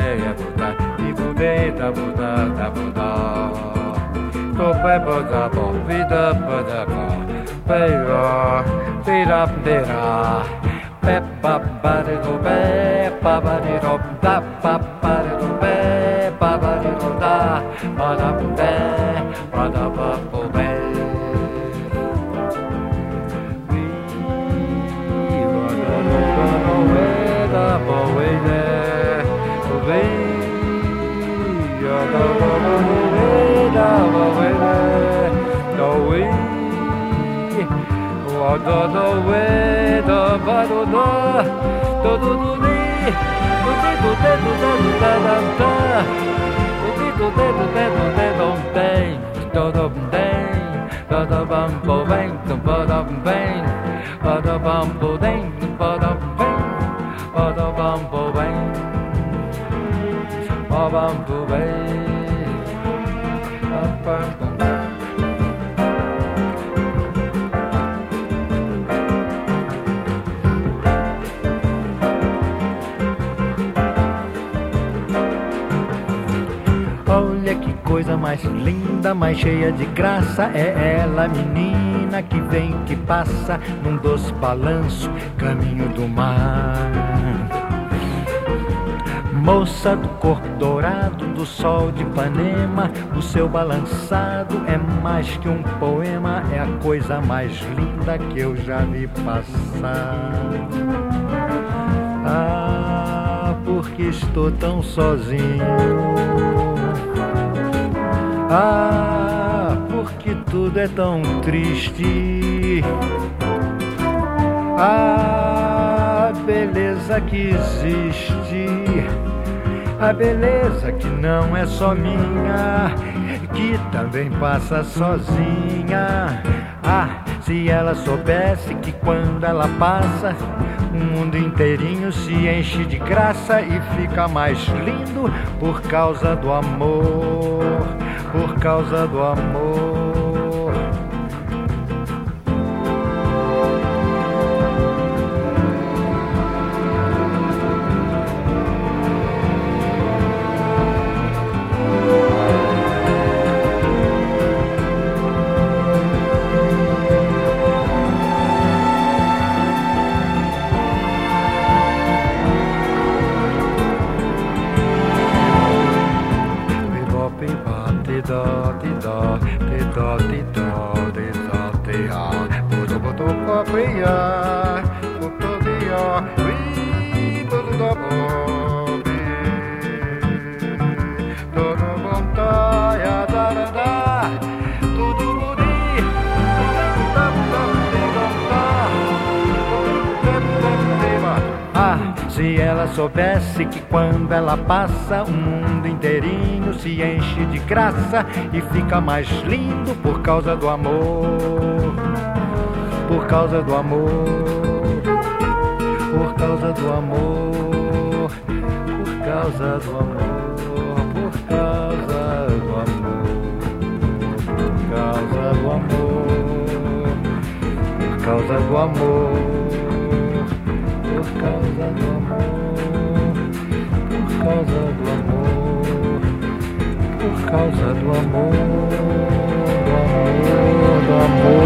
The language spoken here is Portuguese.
é Buda, e Budê da Buda da Buda. Tope Buda, vida Buda, Pera, Pera, Pera, Peppa, Barido, Peppa, Barido, Da, Barido, Peppa, Barido, Da, Badabé, Badababé. Olha que coisa mais linda, mais cheia de graça. É ela, menina, que vem, que passa num doce balanço, caminho do mar. Moça do corpo dourado, do sol de Ipanema, o seu balançado é mais que um poema, é a coisa mais linda que eu já vi passar. Ah, porque estou tão sozinho. Ah, porque tudo é tão triste. Ah, beleza que existe, a beleza que não é só minha, que também passa sozinha. Ah, se ela soubesse que quando ela passa, o mundo inteirinho se enche de graça e fica mais lindo por causa do amor, por causa do amor. Se ela soubesse que quando ela passa, o mundo inteirinho se enche de graça e fica mais lindo por causa do amor, por causa do amor, por causa do amor, por causa do amor, por causa do amor, por causa do amor, por causa do amor, por causa do amor, por causa do amor, por causa do amor, do amor, do amor.